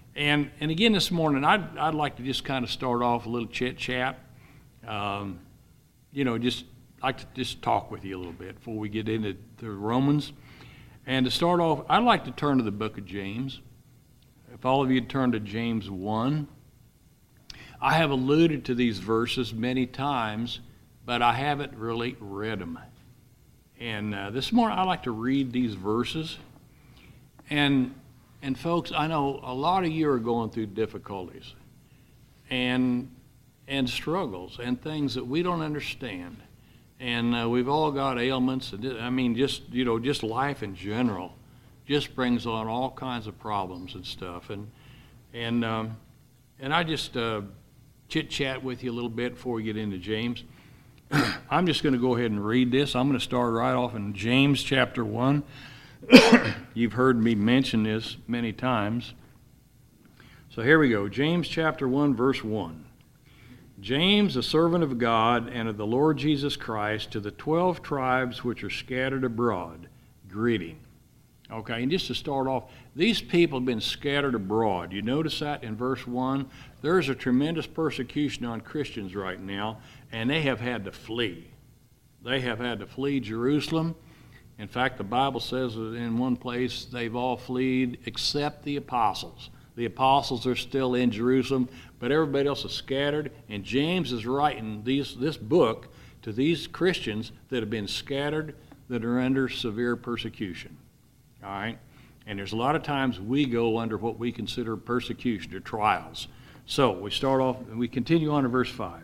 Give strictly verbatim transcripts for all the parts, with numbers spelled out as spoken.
And and again this morning, I'd, I'd like to just kind of start off a little chit-chat. Um, you know, just like to just talk with you a little bit before we get into the Romans. And to start off, I'd like to turn to the book of James. If all of you turn to James one. I have alluded to these verses many times, but I haven't really read them. And uh, this morning, I'd like to read these verses. And And folks, I know a lot of you are going through difficulties and and struggles and things that we don't understand. And uh, we've all got ailments. And I mean, just, you know, just life in general just brings on all kinds of problems and stuff. And and um, and I just uh, chit-chat with you a little bit before we get into James. I'm just going to go ahead and read this. I'm going to start right off in James chapter one. You've heard me mention this many times. So here we go. James chapter one, verse one. James, a servant of God and of the Lord Jesus Christ, to the twelve tribes which are scattered abroad, greeting. Okay, and just to start off, these people have been scattered abroad. You notice that in verse one? There's a tremendous persecution on Christians right now, and they have had to flee. They have had to flee Jerusalem. In fact, the Bible says that in one place they've all fled except the apostles. The apostles are still in Jerusalem, but everybody else is scattered. And James is writing these, this book to these Christians that have been scattered, that are under severe persecution. All right? And there's a lot of times we go under what we consider persecution or trials. So we start off, and we continue on to verse five.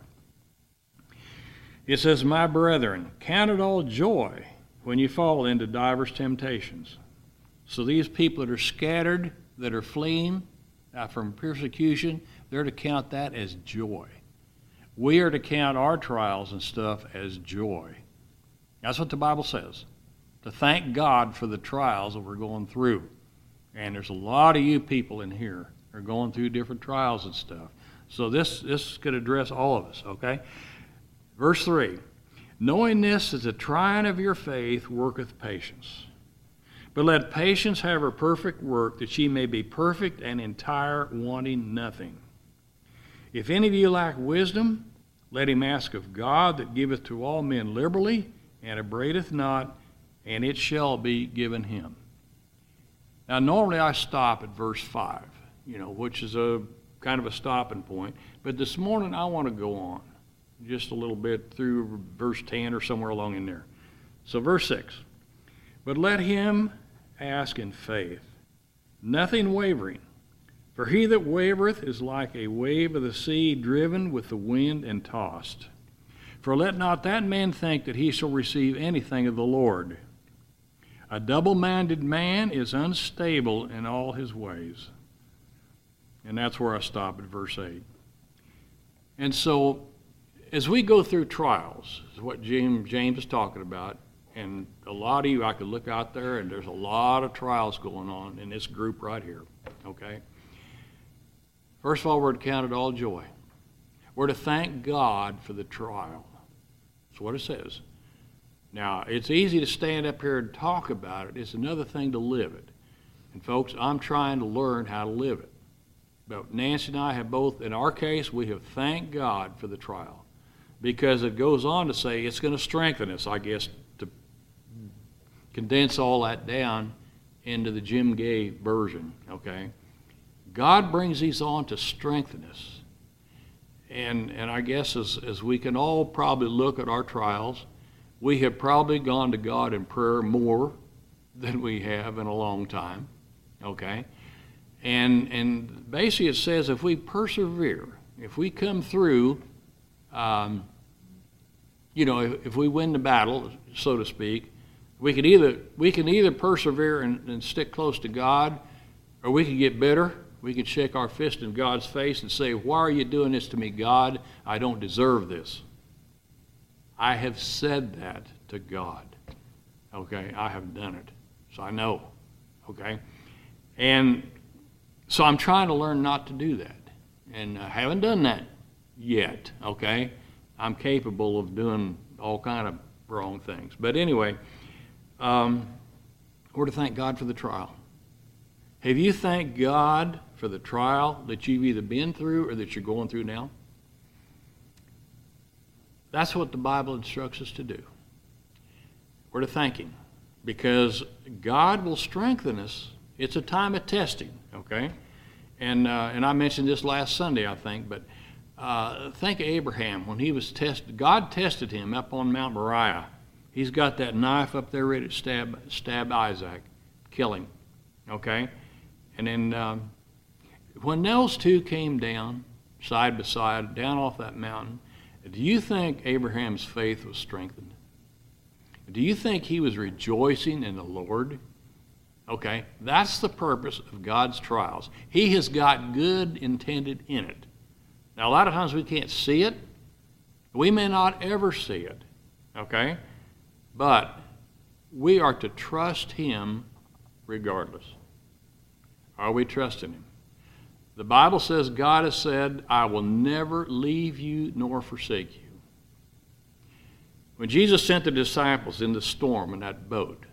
It says, "My brethren, count it all joy when you fall into divers temptations." So these people that are scattered, that are fleeing uh, from persecution, they're to count that as joy. We are to count our trials and stuff as joy. That's what the Bible says. To thank God for the trials that we're going through. And there's a lot of you people in here who are going through different trials and stuff. So this, this could address all of us, okay? Verse three. "Knowing this, that the trying of your faith worketh patience. But let patience have her perfect work, that ye may be perfect and entire, wanting nothing. If any of you lack wisdom, let him ask of God, that giveth to all men liberally, and upbraideth not, and it shall be given him." Now, normally I stop at verse five, you know, which is a kind of a stopping point. But this morning I want to go on just a little bit through verse ten or somewhere along in there. So verse six, "But let him ask in faith, nothing wavering. For he that wavereth is like a wave of the sea, driven with the wind and tossed. For let not that man think that he shall receive anything of the Lord. A double-minded man is unstable in all his ways." And that's where I stop at verse eight. And so, as we go through trials, is what James, James is talking about, and a lot of you, I could look out there, and there's a lot of trials going on in this group right here, okay? First of all, we're to count it all joy. We're to thank God for the trial. That's what it says. Now, it's easy to stand up here and talk about it. It's another thing to live it. And folks, I'm trying to learn how to live it. But Nancy and I have both, in our case, we have thanked God for the trial. Because it goes on to say it's going to strengthen us, I guess, to condense all that down into the Jim Gay version, okay? God brings these on to strengthen us. And, and I guess as, as we can all probably look at our trials, we have probably gone to God in prayer more than we have in a long time, okay? And, and basically it says if we persevere, if we come through, um, you know, if, if we win the battle, so to speak, we can either, we can either persevere and, and stick close to God, or we can get bitter. We can shake our fist in God's face and say, "Why are you doing this to me, God? I don't deserve this." I have said that to God, okay? I have done it, so I know, okay? And so I'm trying to learn not to do that, and I haven't done that yet, okay? I'm capable of doing all kind of wrong things. But anyway, um, we're to thank God for the trial. Have you thanked God for the trial that you've either been through or that you're going through now? That's what the Bible instructs us to do. We're to thank Him, because God will strengthen us. It's a time of testing, okay? And uh, and I mentioned this last Sunday, I think, but uh, think of Abraham when he was tested. God tested him up on Mount Moriah. He's got that knife up there ready to stab stab Isaac, kill him, okay? And then um, when those two came down side by side, down off that mountain, do you think Abraham's faith was strengthened? Do you think he was rejoicing in the Lord? Okay, that's the purpose of God's trials. He has got good intended in it. Now, a lot of times we can't see it. We may not ever see it, okay? But we are to trust Him regardless. Are we trusting Him? The Bible says God has said, I will never leave you nor forsake you. When Jesus sent the disciples in the storm in that boat,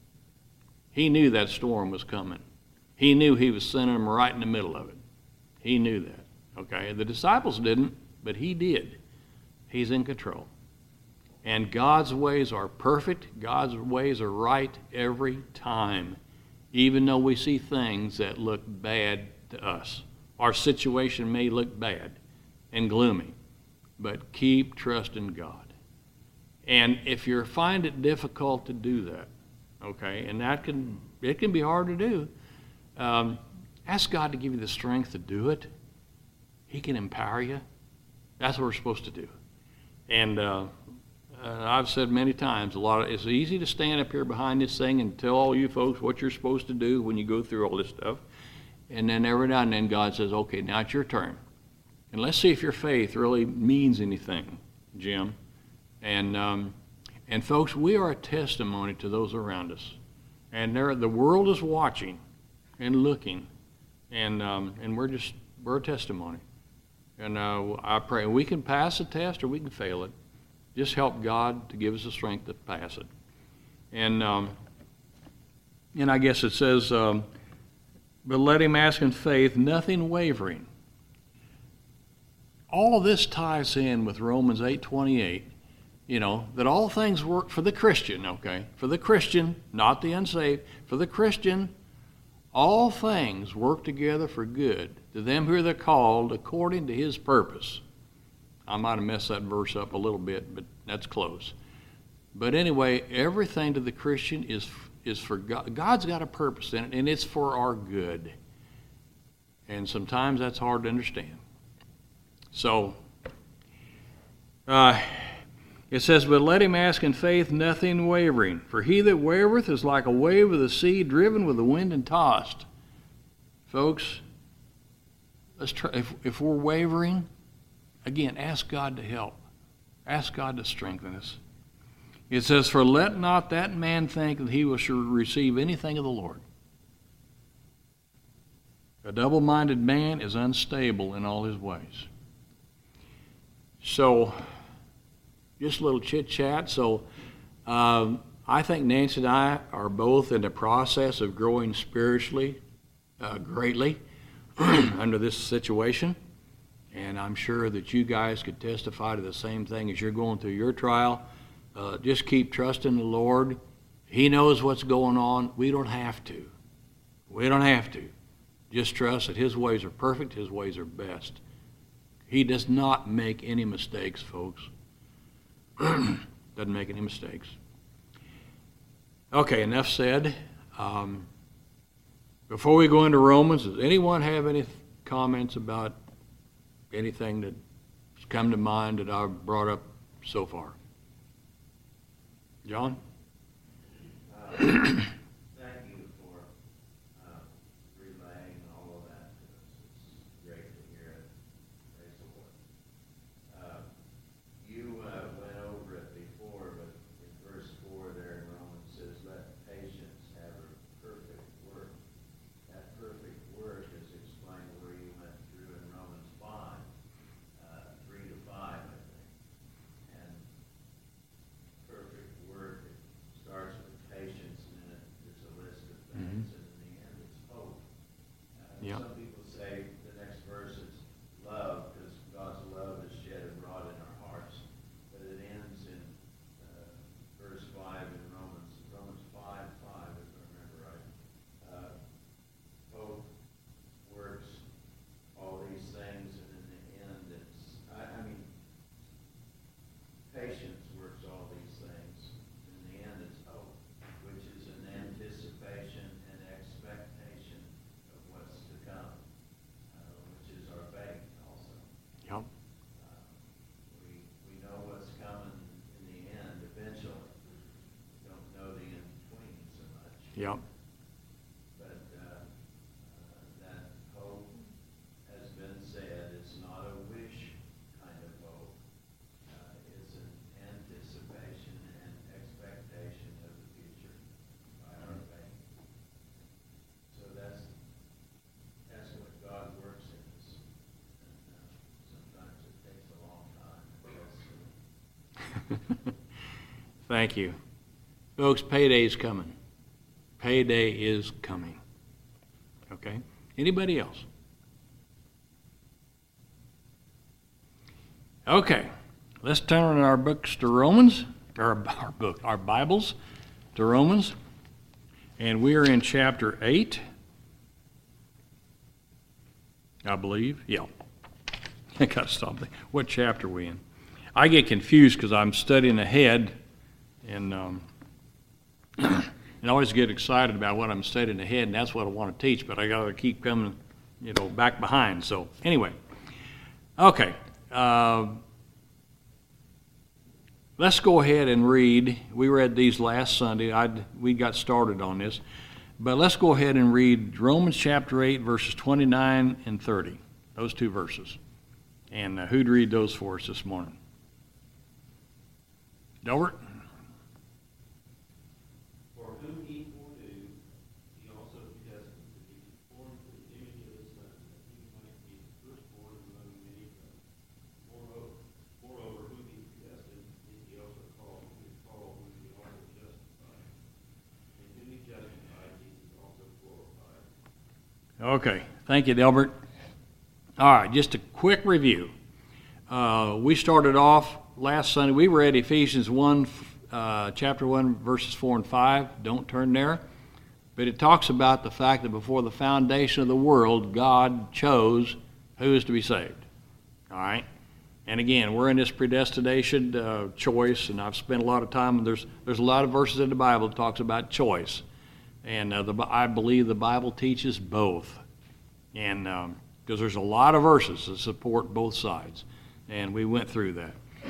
He knew that storm was coming. He knew He was sending them right in the middle of it. He knew that, okay? The disciples didn't, but He did. He's in control. And God's ways are perfect. God's ways are right every time, even though we see things that look bad to us. Our situation may look bad and gloomy, but keep trusting God. And if you find it difficult to do that, okay, and that can, it can be hard to do, um, ask God to give you the strength to do it. He can empower you. That's what we're supposed to do. And uh, uh, I've said many times, a lot of, it's easy to stand up here behind this thing and tell all you folks what you're supposed to do when you go through all this stuff. And then every now and then God says, okay, now it's your turn. And let's see if your faith really means anything, Jim. And um, and folks, we are a testimony to those around us. And the world is watching and looking. And um, and we're just, we're a testimony. And uh, I pray we can pass the test or we can fail it. Just help God to give us the strength to pass it. And, um, and I guess it says, um, but let him ask in faith, nothing wavering. All of this ties in with Romans eight twenty-eight, you know, that all things work for the Christian, okay? For the Christian, not the unsaved. For the Christian, all things work together for good to them who are the called according to His purpose. I might have messed that verse up a little bit, but that's close. But anyway, everything to the Christian is is for God. God's got a purpose in it, and it's for our good. And sometimes that's hard to understand. So, uh, it says, but let him ask in faith, nothing wavering. For he that wavereth is like a wave of the sea, driven with the wind and tossed. Folks, let's try, if, if we're wavering, again, ask God to help. Ask God to strengthen us. It says, for let not that man think that he will receive anything of the Lord. A double-minded man is unstable in all his ways. So, just a little chit-chat. So, um, I think Nancy and I are both in the process of growing spiritually uh, greatly under this situation. And I'm sure that you guys could testify to the same thing as you're going through your trial. Uh, just keep trusting the Lord. He knows what's going on. We don't have to. We don't have to. Just trust that His ways are perfect. His ways are best. He does not make any mistakes, folks. Doesn't make any mistakes. Okay, enough said. Um, before we go into Romans, does anyone have any comments about anything that's come to mind that I've brought up so far? John? Uh, thank you for uh, relaying all of that to us. It's great to hear it. Praise the Lord. Uh, you uh, went over it before, but in verse four there in Romans says, let patience have a perfect work. That perfect work is explained where you went through in Romans five, uh, three to five, I think. And perfect work, it starts with patience, and then it say the next verse is love, because God's love is shed abroad in our hearts. But it ends in uh, verse five in Romans, Romans five, five, if I remember right. Uh, hope works all these things, and in the end, it's, I, I mean, patience works all these things. In the end, it's hope, which is an anticipation and expectation of what's to come, uh, which is our faith also. Yep. Uh, we, we know what's coming in the end eventually. We don't know the in-between so much. Yep. But uh, uh, that hope has been said, it's not a wish kind of hope. Uh, it's an anticipation and expectation of the future by our faith. So that's that's what God works in us. And uh, sometimes it takes a long time. Yes. Thank you. Folks, payday's coming. Payday is coming. Okay? Anybody else? Okay. Let's turn our books to Romans, or our book, our Bibles to Romans. And we are in chapter eight, I believe. Yeah. I got to stop there. What chapter are we in? I get confused because I'm studying ahead, and um, and I always get excited about what I'm studying ahead, and that's what I want to teach, but I got to keep coming, you know, back behind. So anyway, okay. Uh, let's go ahead and read. We read these last Sunday. I'd, we got started on this, but let's go ahead and read Romans chapter eight, verses twenty-nine and thirty. Those two verses. And uh, who'd read those for us this morning? Delbert? For whom he foreknew, he also predestined to be conformed to the image of his Son, that he might be the firstborn among many brothers. Moreover, moreover, whom he predestined, these he also called, whom he called, whom he also justified. And whom he justified, these he also glorified. Okay. Thank you, Delbert. All right, just a quick review. Uh, we started off last Sunday. We read Ephesians one, uh, chapter one, verses four and five. Don't turn there. But it talks about the fact that before the foundation of the world, God chose who is to be saved. All right? And again, we're in this predestination uh, choice, and I've spent a lot of time. There's there's a lot of verses in the Bible that talks about choice. And uh, the, I believe the Bible teaches both. And um, because there's a lot of verses that support both sides. And we went through that.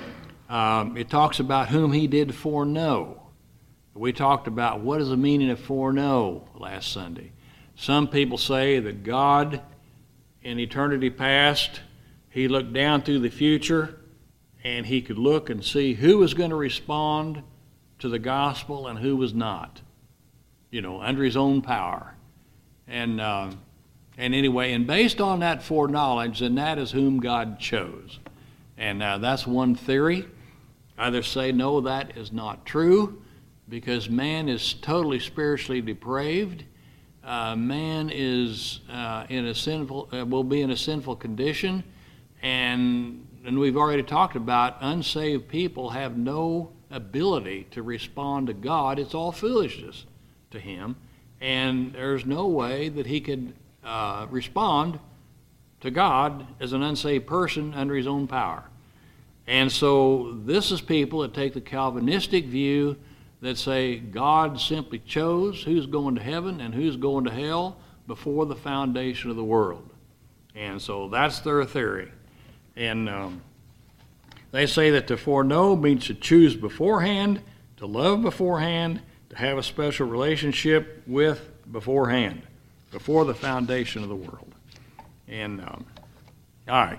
Um, it talks about whom he did foreknow. We talked about what is the meaning of foreknow last Sunday. Some people say that God, in eternity past, he looked down through the future and he could look and see who was going to respond to the gospel and who was not, you know, under his own power. And uh, and anyway, and based on that foreknowledge, then that is whom God chose. And uh, that's one theory. Others say, no, that is not true, because man is totally spiritually depraved. Uh, man is uh, in a sinful, uh, will be in a sinful condition, and and we've already talked about unsaved people have no ability to respond to God. It's all foolishness to him, and there's no way that he could uh, respond to God as an unsaved person under his own power. And so this is people that take the Calvinistic view that say God simply chose who's going to heaven and who's going to hell before the foundation of the world. And so that's their theory. And um, they say that to foreknow means to choose beforehand, to love beforehand, to have a special relationship with beforehand, before the foundation of the world. And um, all right.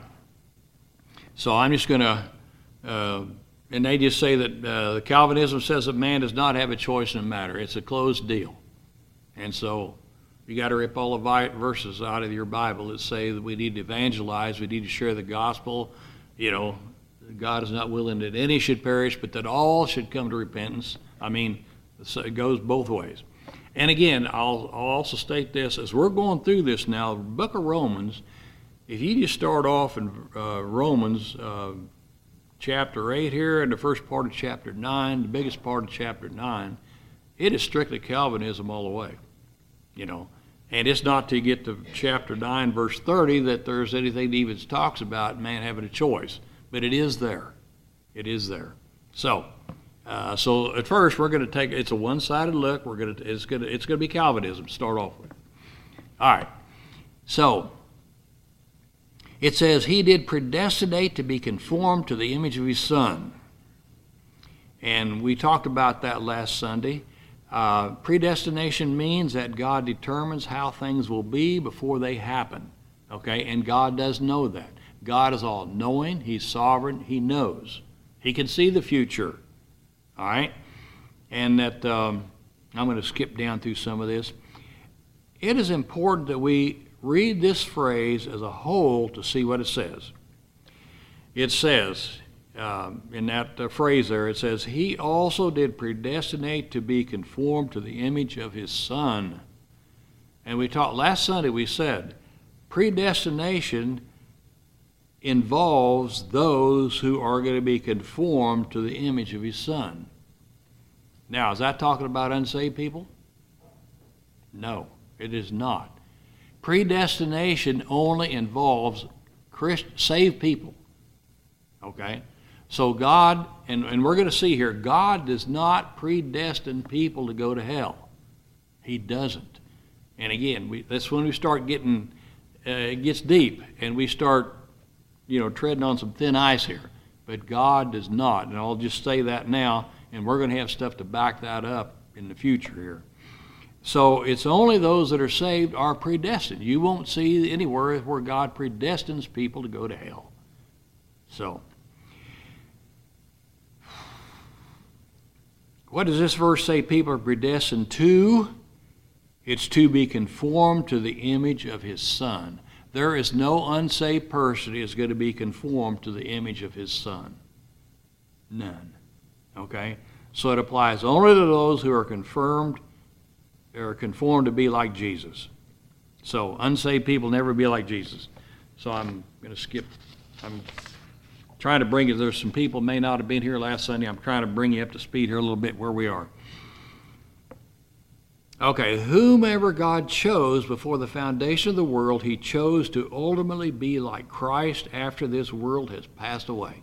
So I'm just going to, uh, and they just say that uh, Calvinism says that man does not have a choice in the matter. It's a closed deal. And so you got to rip all the verses out of your Bible that say that we need to evangelize, we need to share the gospel. You know, God is not willing that any should perish, but that all should come to repentance. I mean, it goes both ways. And again, I'll, I'll also state this, as we're going through this now, the book of Romans if you just start off in uh, Romans uh, chapter eight here and the first part of chapter nine, the biggest part of chapter nine, it is strictly Calvinism all the way, you know. And it's not till you get to chapter nine, verse thirty, that there's anything that even talks about man having a choice. But it is there. It is there. So, uh, so at first we're going to take, it's a one-sided look. We're going to, it's going to, it's going to be Calvinism to start off with. All right. So, it says, he did predestinate to be conformed to the image of his Son. And we talked about that last Sunday. Uh, predestination means that God determines how things will be before they happen. Okay? And God does know that. God is all-knowing. He's sovereign. He knows. He can see the future. All right? And that, um, I'm going to skip down through some of this. It is important that we read this phrase as a whole to see what it says. It says, um, in that uh, phrase there, it says, he also did predestinate to be conformed to the image of his Son. And we talked, last Sunday we said, predestination involves those who are going to be conformed to the image of his Son. Now, is that talking about unsaved people? No, it is not. Predestination only involves Christ, saved people. Okay? So God, and, and we're going to see here, God does not predestine people to go to hell. He doesn't. And again, we, that's when we start getting, uh, it gets deep, and we start, you know, treading on some thin ice here. But God does not. And I'll just say that now, and we're going to have stuff to back that up in the future here. So it's only those that are saved are predestined. You won't see anywhere where God predestines people to go to hell. So, what does this verse say people are predestined to? It's to be conformed to the image of his Son. There is no unsaved person who is going to be conformed to the image of his Son. None. Okay? So it applies only to those who are confirmed or conformed to be like Jesus. So unsaved people never be like Jesus. So I'm going to skip. I'm trying to bring you, there's some people may not have been here last Sunday. I'm trying to bring you up to speed here a little bit where we are. Okay, whomever God chose before the foundation of the world, he chose to ultimately be like Christ after this world has passed away.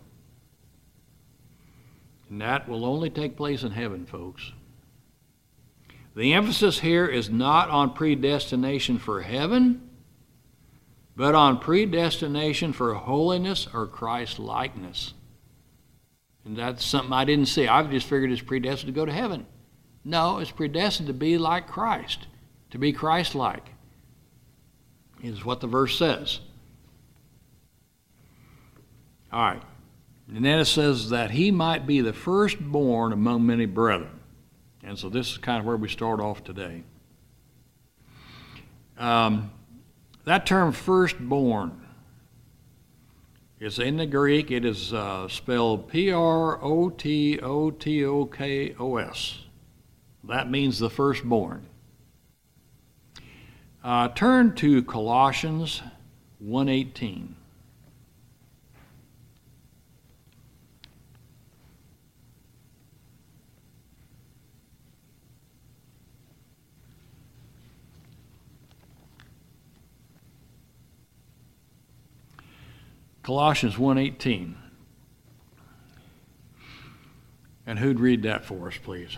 And that will only take place in heaven, folks. The emphasis here is not on predestination for heaven, but on predestination for holiness or Christ-likeness. And that's something I didn't see. I've just figured it's predestined to go to heaven. No, it's predestined to be like Christ, to be Christ-like, is what the verse says. All right. And then it says that he might be the firstborn among many brethren. And so this is kind of where we start off today. Um, that term firstborn is in the Greek. It is uh, spelled P R O T O T O K O S. That means the firstborn. Uh, turn to Colossians one eighteen. Colossians one eighteen. And who'd read that for us, please?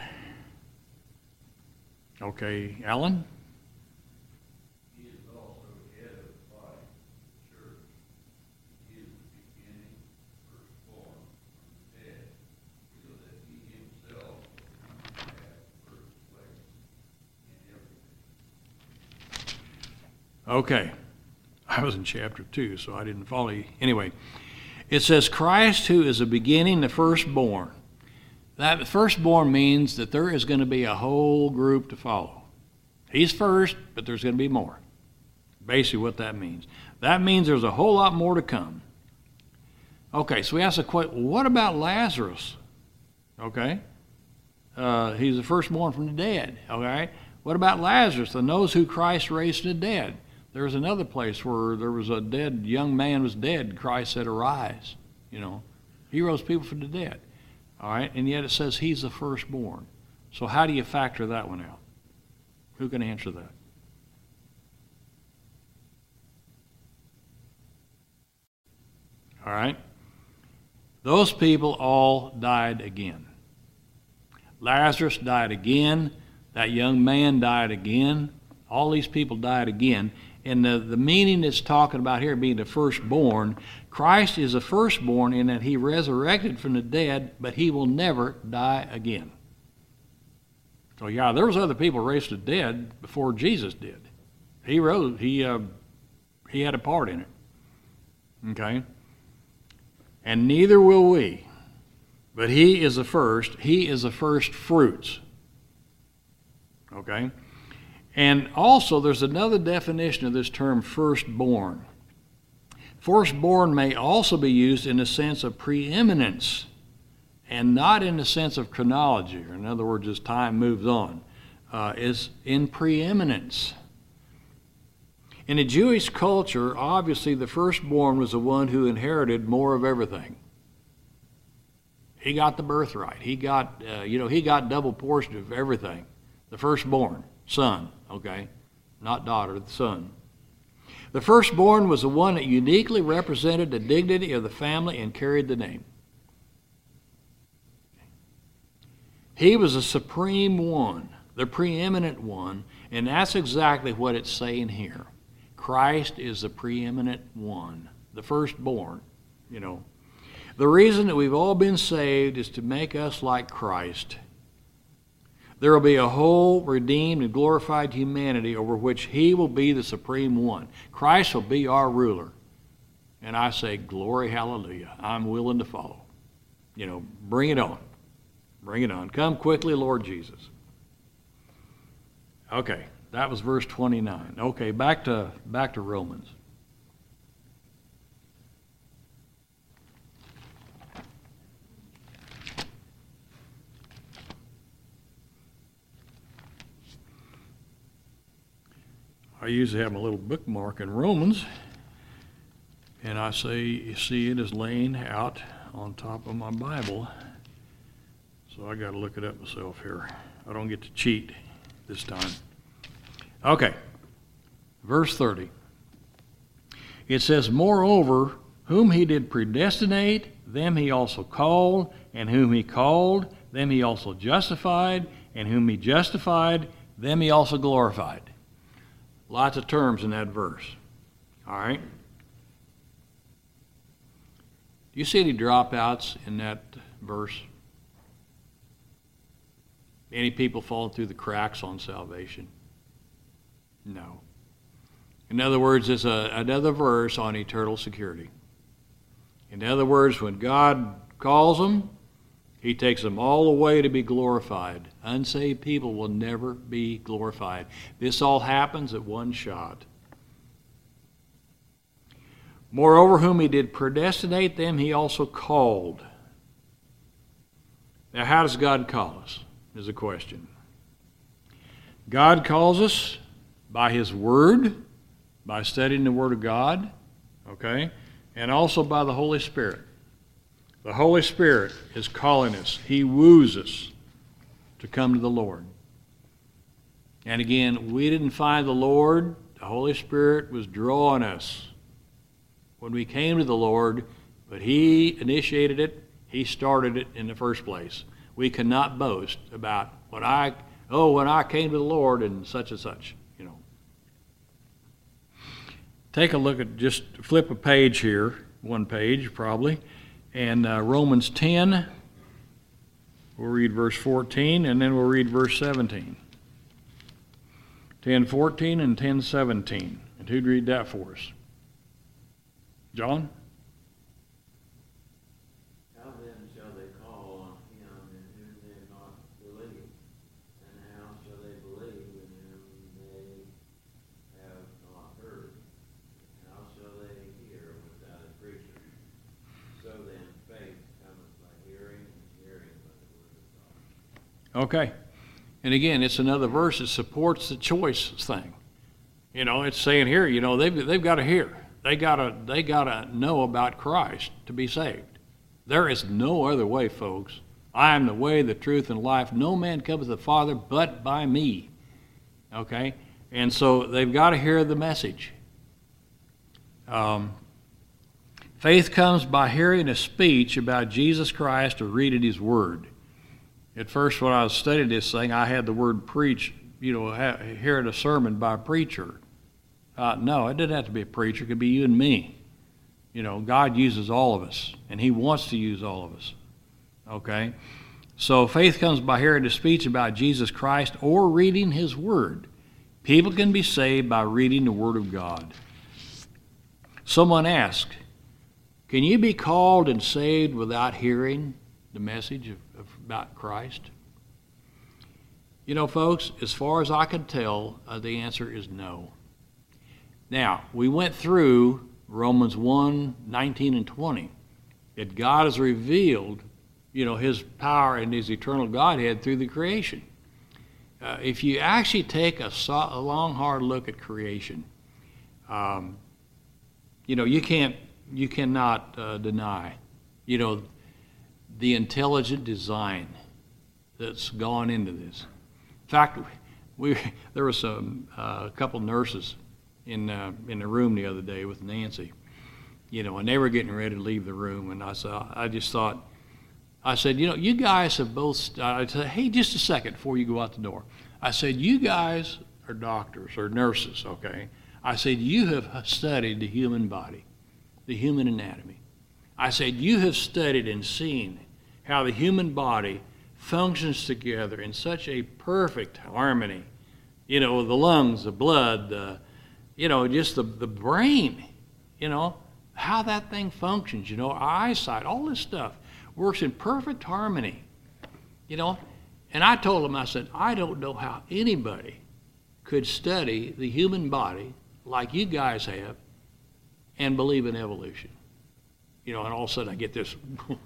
Okay, Alan? He is also the head of the body, the church. He is the beginning, firstborn from the dead, so that he himself might have first place in everything. Okay. I was in chapter two, so I didn't follow you. Anyway, it says, Christ who is the beginning, the firstborn. That firstborn means that there is going to be a whole group to follow. He's first, but there's going to be more. Basically what that means. That means there's a whole lot more to come. Okay, so we ask the question, well, what about Lazarus? Okay. Uh, he's the firstborn from the dead. Okay. What about Lazarus and those who Christ raised from the dead? There's another place where there was a dead, young man was dead. Christ said, arise. You know, he rose people from the dead. All right, and yet it says he's the firstborn. So how do you factor that one out? Who can answer that? All right. Those people all died again. Lazarus died again. That young man died again. All these people died again. And the, the meaning it's talking about here being the firstborn, Christ is the firstborn in that he resurrected from the dead, but he will never die again. So yeah, there was other people raised to the dead before Jesus did. He rose, he, uh, he had a part in it. Okay? And neither will we. But he is the first. He is the first fruits. Okay? And also, there's another definition of this term, firstborn. Firstborn may also be used in the sense of preeminence and not in the sense of chronology, or in other words, as time moves on, uh, is in preeminence. In the Jewish culture, obviously, the firstborn was the one who inherited more of everything. He got the birthright. He got, uh, you know, he got double portion of everything. The firstborn, son, okay? Not daughter, the son. The firstborn was the one that uniquely represented the dignity of the family and carried the name. He was the supreme one, the preeminent one, and that's exactly what it's saying here. Christ is the preeminent one, the firstborn, you know. The reason that we've all been saved is to make us like Christ. There will be a whole redeemed and glorified humanity over which he will be the supreme one. Christ will be our ruler. And I say, glory, hallelujah. I'm willing to follow. You know, bring it on. Bring it on. Come quickly, Lord Jesus. Okay, that was verse twenty-nine. Okay, back to back to Romans. I usually have my little bookmark in Romans, and I say, you see it is laying out on top of my Bible. So I got to look it up myself here. I don't get to cheat this time. Okay, verse thirty. It says, moreover, whom he did predestinate, them he also called, and whom he called, them he also justified, and whom he justified, them he also glorified. Lots of terms in that verse. All right? Do you see any dropouts in that verse? Any people falling through the cracks on salvation? No. In other words, it's a, another verse on eternal security. In other words, when God calls them, he takes them all the way to be glorified. Unsaved people will never be glorified. This all happens at one shot. Moreover, whom he did predestinate, them he also called. Now, how does God call us? Is a question. God calls us by his word, by studying the word of God, okay, and also by the Holy Spirit. The Holy Spirit is calling us. He woos us to come to the Lord. And again, we didn't find the Lord. The Holy Spirit was drawing us when we came to the Lord, but he initiated it. He started it in the first place. We cannot boast about what I, oh, when I came to the Lord and such and such, you know. Take a look at, just flip a page here, one page probably, and uh, Romans ten, we'll read verse fourteen, and then we'll read verse seventeen. ten fourteen and ten seventeen. And who'd read that for us? John? How then shall they call on him in whom they have not believed? And how shall they believe in whom they have not heard? And how shall they hear without a preacher? So then faith cometh by hearing, and hearing by the word of God. Okay. And again, it's another verse that supports the choice thing. You know, it's saying here, you know, they've, they've got to hear. They gotta, they gotta know about Christ to be saved. There is no other way, folks. I am the way, the truth, and life. No man cometh to the Father but by me. Okay? And so they've got to hear the message. Um, faith comes by hearing a speech about Jesus Christ or reading his word. At first, when I was studying this thing, I had the word preach, you know, ha- hearing a sermon by a preacher. Uh, no, it didn't have to be a preacher. It could be you and me. You know, God uses all of us, and he wants to use all of us. Okay? So faith comes by hearing a speech about Jesus Christ or reading his word. People can be saved by reading the word of God. Someone asked, can you be called and saved without hearing the message of, of, about Christ? You know, folks, as far as I can tell, uh, the answer is no. Now, we went through Romans one, nineteen and twenty, that God has revealed, you know, his power and his eternal Godhead through the creation. Uh, if you actually take a, so, a long, hard look at creation, um, you know, you can't, you cannot uh, deny, you know, the intelligent design that's gone into this. In fact, we there was some uh, a couple nurses in uh, in the room the other day with Nancy, you know, and they were getting ready to leave the room, and I saw, I just thought, I said, you know, you guys have both. I said, hey, just a second before you go out the door. I said, you guys are doctors or nurses, okay? I said, you have studied the human body, the human anatomy. I said, you have studied and seen how the human body functions together in such a perfect harmony. You know, the lungs, the blood, the, you know, just the, the brain, you know, how that thing functions, you know, our eyesight, all this stuff works in perfect harmony, you know. And I told him, I said, I don't know how anybody could study the human body like you guys have and believe in evolution. You know, and all of a sudden I get this,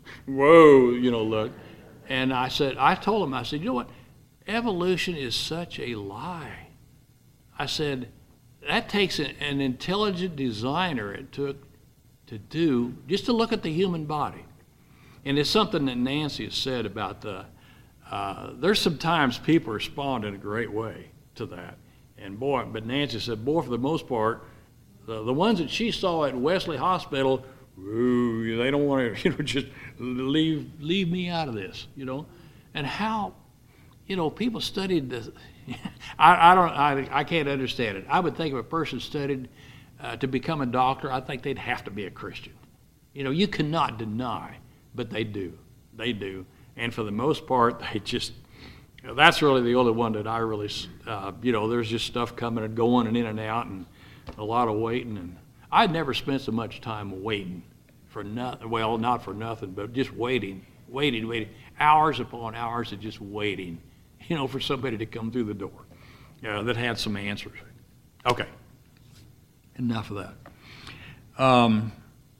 whoa, you know, look. And I said, I told him, I said, you know what? Evolution is such a lie. I said, that takes an, an intelligent designer it took to do, just to look at the human body. And it's something that Nancy has said about the, uh, there's sometimes people respond in a great way to that. And boy, but Nancy said, boy, for the most part, the, the ones that she saw at Wesley Hospital, ooh, they don't want to, you know, just leave leave me out of this, you know. And how, you know, people studied this. I, I don't, I, I can't understand it. I would think if a person studied uh, to become a doctor, I think they'd have to be a Christian. You know, you cannot deny, but they do, they do. And for the most part, they just, you know, that's really the only one that I really, uh, you know, there's just stuff coming and going and in and out and a lot of waiting. And I'd never spent so much time waiting for nothing, well, not for nothing, but just waiting, waiting, waiting, hours upon hours of just waiting, you know, for somebody to come through the door uh, that had some answers. Okay, enough of that. Um,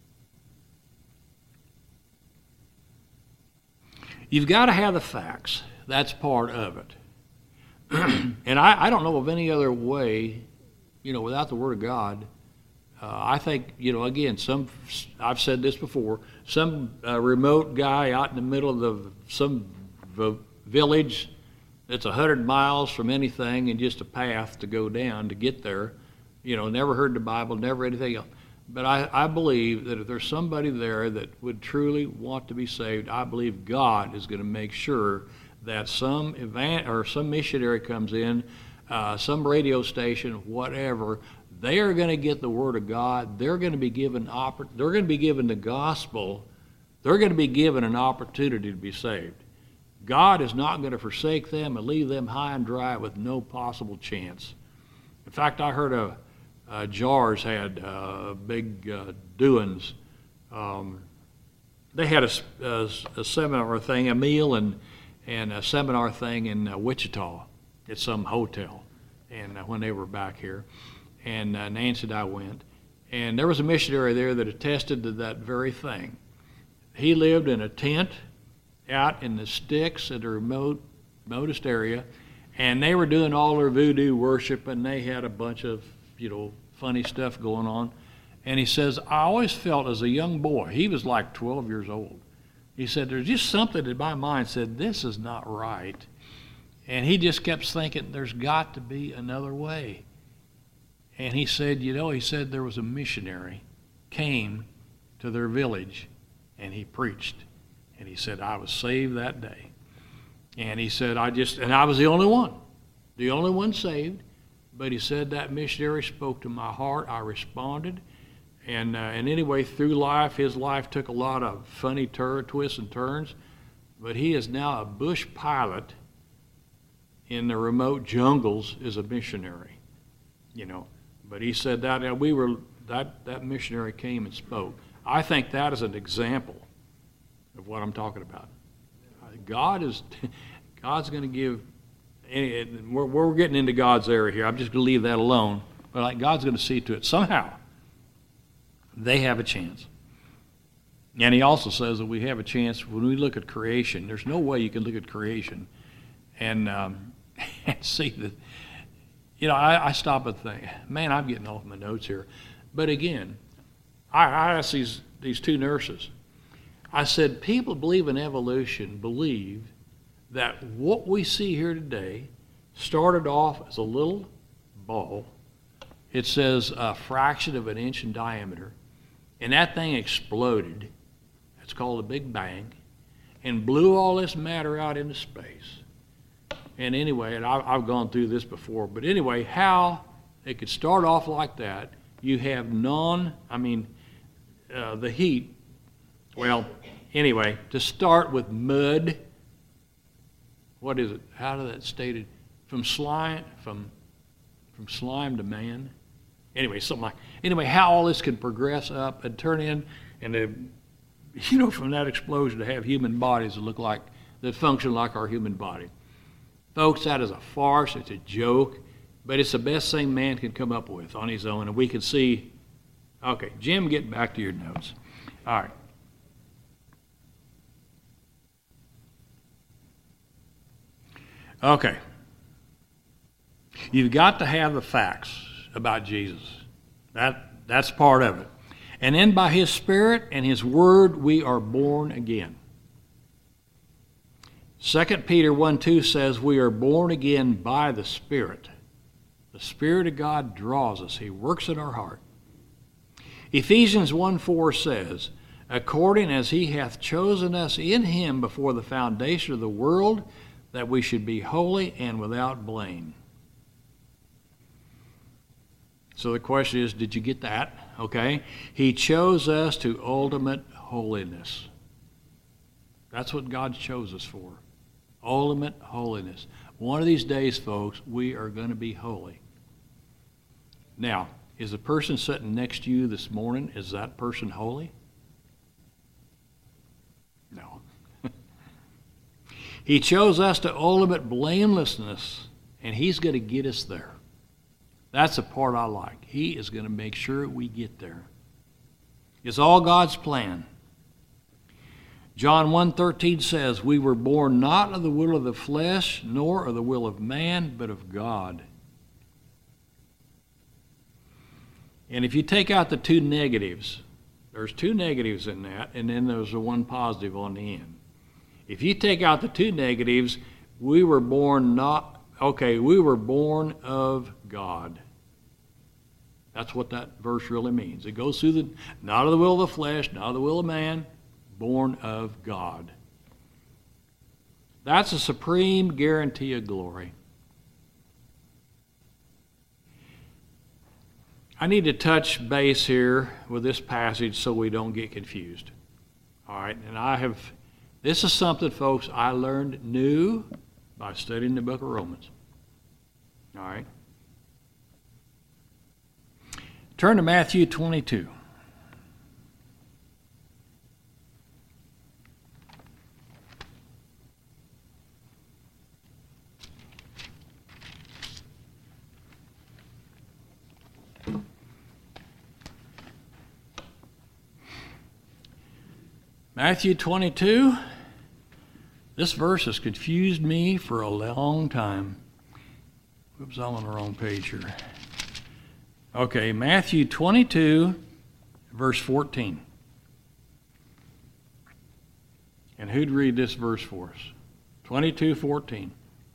you've got to have the facts. That's part of it. And I, I don't know of any other way, you know, without the Word of God. Uh, I think, you know, again, some, I've said this before, some uh, remote guy out in the middle of the, some v- village that's a hundred miles from anything and just a path to go down to get there, you know, never heard the Bible, never anything else. But I, I believe that if there's somebody there that would truly want to be saved, I believe God is going to make sure that some event or some missionary comes in, uh, some radio station, whatever. They are going to get the Word of God. They're going to be given oppor- They're going to be given the gospel. They're going to be given an opportunity to be saved. God is not going to forsake them and leave them high and dry with no possible chance. In fact, I heard a, a Jars had uh, big uh, doings. Um, they had a, a, a seminar thing, a meal and and a seminar thing in uh, Wichita at some hotel, and uh, when they were back here. And uh, Nancy and I went, and there was a missionary there that attested to that very thing. He lived in a tent out in the sticks at a remote, remotest area, and they were doing all their voodoo worship, and they had a bunch of, you know, funny stuff going on. And he says, I always felt as a young boy, he was like twelve years old. He said, there's just something in my mind said, this is not right. And he just kept thinking, there's got to be another way. And he said, you know, he said there was a missionary came to their village and he preached. And he said, I was saved that day. And he said, I just, and I was the only one, the only one saved. But he said that missionary spoke to my heart. I responded. And, uh, and anyway, through life, his life took a lot of funny tur- twists and turns. But he is now a bush pilot in the remote jungles as a missionary, you know. But he said that uh, we were that that missionary came and spoke. I think that is an example of what I'm talking about. God is God's going to give. And we're, we're getting into God's area here. I'm just going to leave that alone. But like God's going to see to it somehow they have a chance. And he also says that we have a chance when we look at creation. There's no way you can look at creation and, um, and see that. You know, I, I stop and think, man, I'm getting off my notes here. But again, I, I asked these, these two nurses, I said, people believe in evolution, believe that what we see here today started off as a little ball. It says a fraction of an inch in diameter. And that thing exploded. It's called a Big Bang. And blew all this matter out into space. And anyway, and I, I've gone through this before, but anyway, how it could start off like that, you have non, I mean, uh, the heat, well, anyway, to start with mud, what is it? How did that stated? From slime, from, from slime to man? Anyway, something like, anyway, how all this can progress up and turn in, and to, you know, from that explosion to have human bodies that look like, that function like our human body. Folks, that is a farce, it's a joke, but it's the best thing man can come up with on his own, and we can see, okay, Jim, get back to your notes. All right. Okay. You've got to have the facts about Jesus. That, that's part of it. And then by his Spirit and his Word, we are born again. Second Peter one two says we are born again by the Spirit. The Spirit of God draws us. He works in our heart. Ephesians one four says, according as he hath chosen us in him before the foundation of the world, that we should be holy and without blame. So the question is, did you get that? Okay. He chose us to ultimate holiness. That's what God chose us for. Ultimate holiness. One of these days, folks, we are going to be holy. Now, is the person sitting next to you this morning, is that person holy? No. He chose us to ultimate blamelessness, and he's going to get us there. That's the part I like. He is going to make sure we get there. It's all God's plan. John one thirteen says, we were born not of the will of the flesh, nor of the will of man, but of God. And if you take out the two negatives, there's two negatives in that, and then there's the one positive on the end. If you take out the two negatives, we were born not, okay, we were born of God. That's what that verse really means. It goes through the, not of the will of the flesh, not of the will of man, born of God. That's a supreme guarantee of glory. I need to touch base here with this passage so we don't get confused. All right, and I have, this is something, folks, I learned new by studying the book of Romans. All right. Turn to Matthew twenty-two. Matthew twenty-two, this verse has confused me for a long time. Oops, I'm on the wrong page here. Okay, Matthew twenty-two, verse fourteen. And who'd read this verse for us? twenty-two fourteen.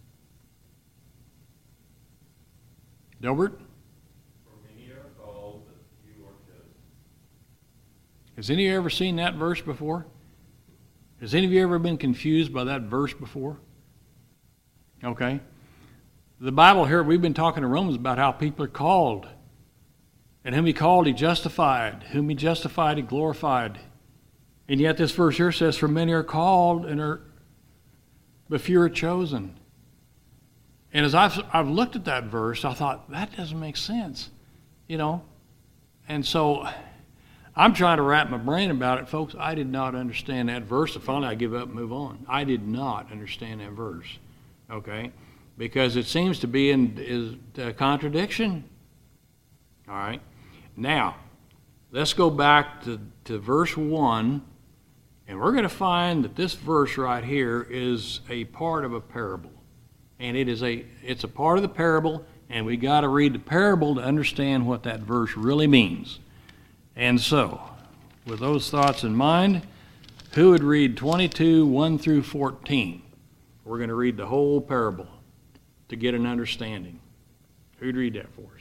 Delbert? For many are called, but few are chosen. Has any of you ever seen that verse before? Has any of you ever been confused by that verse before? Okay. The Bible here, we've been talking to Romans about how people are called. And whom he called, he justified. Whom he justified, he glorified. And yet this verse here says, for many are called, and are, but few are chosen. And as I've, I've looked at that verse, I thought, that doesn't make sense. You know? And so I'm trying to wrap my brain about it. Folks, I did not understand that verse. So finally, I give up and move on. I did not understand that verse. Okay? Because it seems to be in is a contradiction. All right? Now, let's go back to, to verse one, and we're going to find that this verse right here is a part of a parable. And it is a it's a part of the parable, and we got to read the parable to understand what that verse really means. And so, with those thoughts in mind, who would read twenty-two, one through fourteen? We're going to read the whole parable to get an understanding. Who'd read that for us?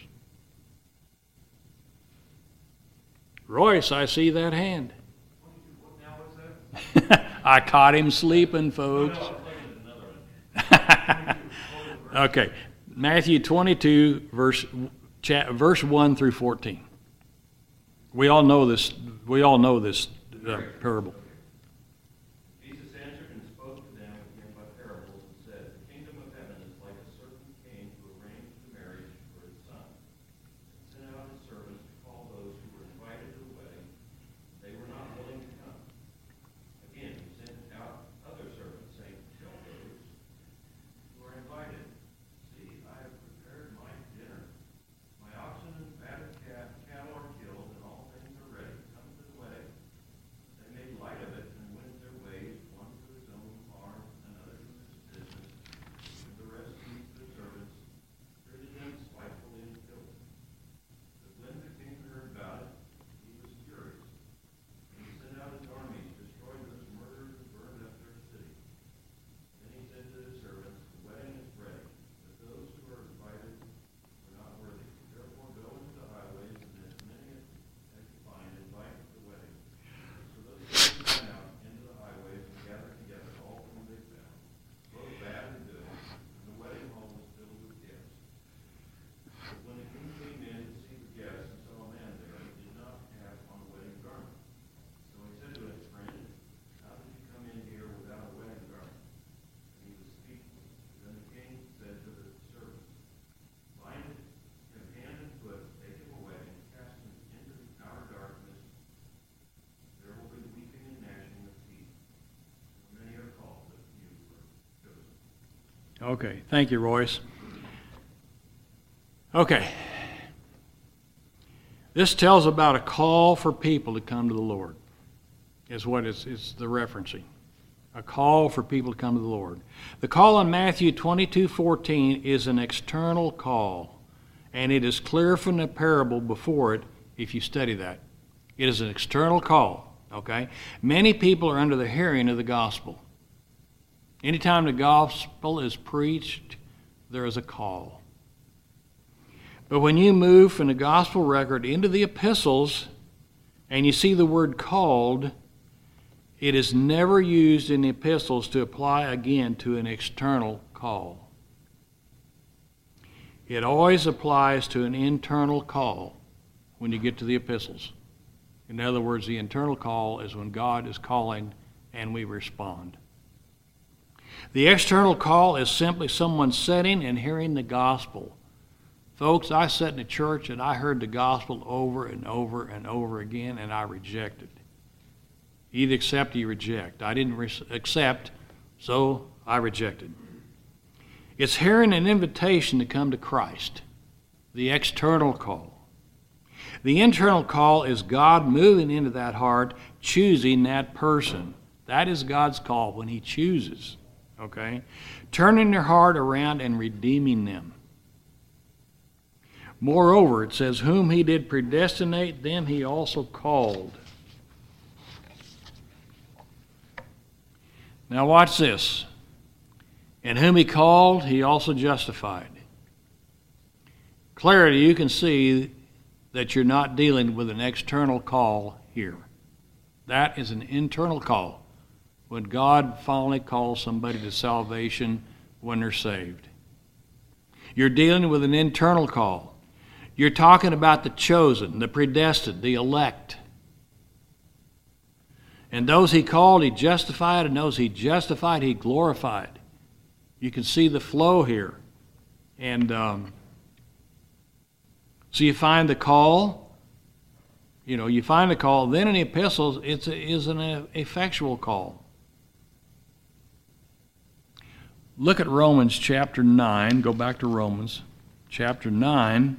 Royce, I see that hand. Now what's that? I caught him sleeping, folks. No, I was looking at another one. Okay, Matthew twenty-two, verse cha- verse one through fourteen. We all know this. We all know this uh, parable. Jesus answered and spoke to them again by parables and said, the kingdom of heaven is like a certain king who arranged the marriage for his son. He sent out his servants to call those who were invited to the wedding. They were not willing to come. Again, he sent out other servants, saying, tell those who are invited, see, I have prepared my dinner. My oxen and fatted cat, cattle are killed, and all things are ready. Come to the wedding. They made light of it and went their ways, one to his own farm, another to his business, and the rest seized their servants, treated them spitefully, and killed them. But when the king heard about it, he was furious, and he sent out his armies, destroyed those murderers, and burned up their city. Then he said to his servants, the wedding is ready, but those who are invited were not worthy. Therefore go into the highways, and as many as you find, invite to the wedding. So those servants went out into the highways and gathered together all whom they found, both bad and good, and the wedding hall was filled with guests. But when the king came in to see the guests and saw a man there, he did not have on a wedding garment. So he said to his friend, how did you come in here without a wedding garment? And he was speechless. Then the king said to the servants, bind him hand and foot, take him away, and cast him into the outer darkness. There will be weeping and gnashing of teeth. Many are called, but few were chosen. Okay, thank you, Royce. Okay. This tells about a call for people to come to the Lord, is what it's, it's the referencing. A call for people to come to the Lord. The call in Matthew twenty-two fourteen is an external call, and it is clear from the parable before it if you study that. It is an external call, okay? Many people are under the hearing of the gospel. Anytime the gospel is preached, there is a call. But when you move from the gospel record into the epistles and you see the word called, it is never used in the epistles to apply again to an external call. It always applies to an internal call when you get to the epistles. In other words, the internal call is when God is calling and we respond. The external call is simply someone sitting and hearing the gospel. Folks, I sat in a church and I heard the gospel over and over and over again, and I rejected. Either accept or you reject. I didn't re- accept, so I rejected. It's hearing an invitation to come to Christ, the external call. The internal call is God moving into that heart, choosing that person. That is God's call when He chooses, okay? Turning their heart around and redeeming them. Moreover, it says, whom he did predestinate, them he also called. Now watch this. And whom he called, he also justified. Clarity, you can see that you're not dealing with an external call here. That is an internal call. When God finally calls somebody to salvation when they're saved. You're dealing with an internal call. You're talking about the chosen, the predestined, the elect. And those he called, he justified, and those he justified, he glorified. You can see the flow here. And um, so you find the call, you know, you find the call, then in the epistles, it's a, is an effectual call. Look at Romans chapter nine. Go back to Romans chapter nine.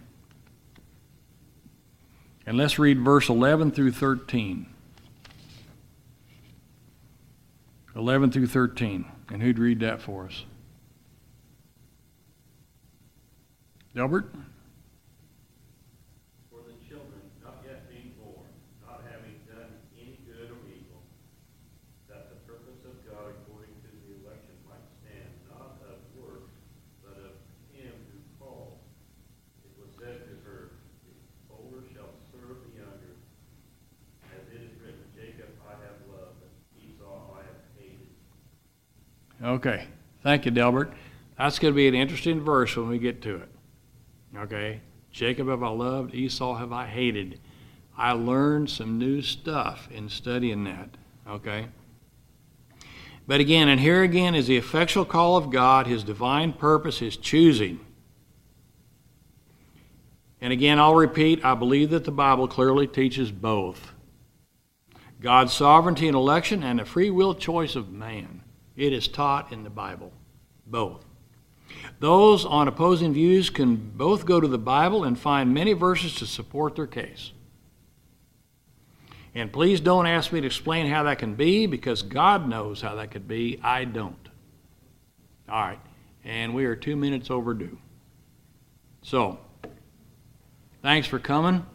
And let's read verse eleven through thirteen. eleven through thirteen. And who'd read that for us? Delbert? For the children not yet being born, not having done any good or evil, that the purpose of God according to the election might stand, not of works, but of him who called. It was said to her, the older shall serve the younger. As it is written, Jacob I have loved, but Esau I have hated. Okay. Thank you, Delbert. That's going to be an interesting verse when we get to it. Okay? Jacob have I loved, Esau have I hated. I learned some new stuff in studying that. Okay? But again, and here again is the effectual call of God, his divine purpose, his choosing. And again, I'll repeat, I believe that the Bible clearly teaches both. God's sovereignty and election and the free will choice of man. It is taught in the Bible. Both. Those on opposing views can both go to the Bible and find many verses to support their case. And please don't ask me to explain how that can be, because God knows how that could be. I don't. All right. And we are two minutes overdue. So, thanks for coming.